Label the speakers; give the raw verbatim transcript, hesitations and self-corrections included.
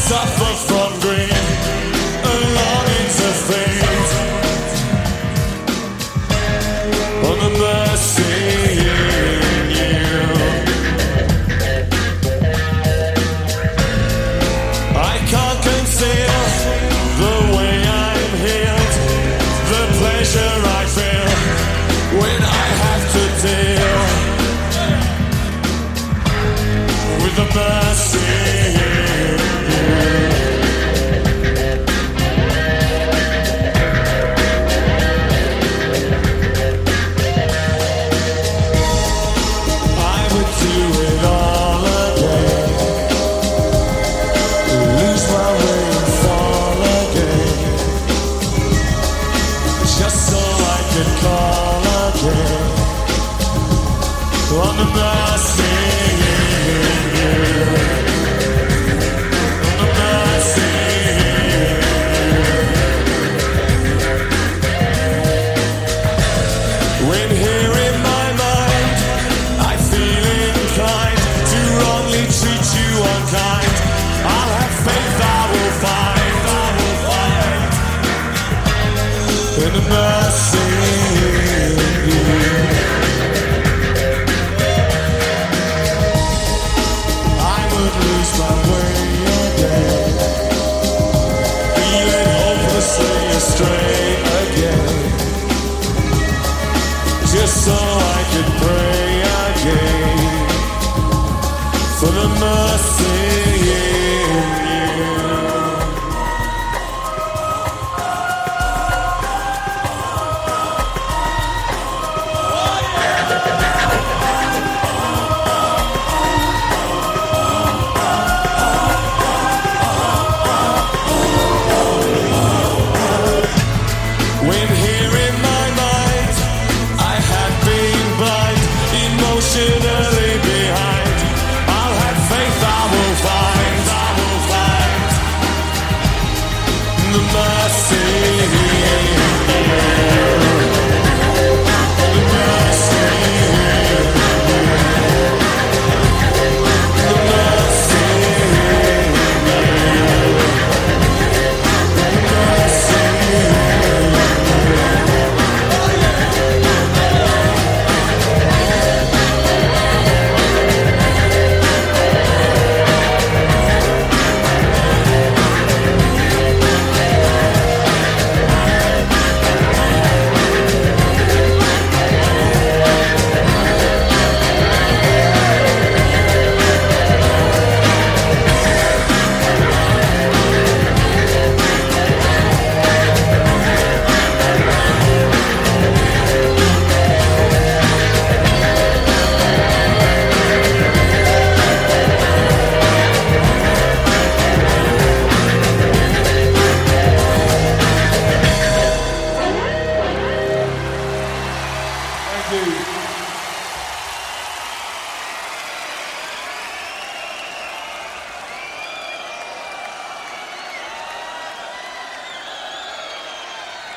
Speaker 1: suffer from grief, a longing to fade, on the mercy in you. I can't conceal the way I'm healed, the pleasure I feel when I have to deal with the mercy in you. I would do it all again, lose my way and fall again, just so I could call again on the mercy in you, on the mercy in you. When here in my mind I feel inclined to wrongly treat you unkind, I'll have faith I will find, I will find in the mercy in you. I would lose my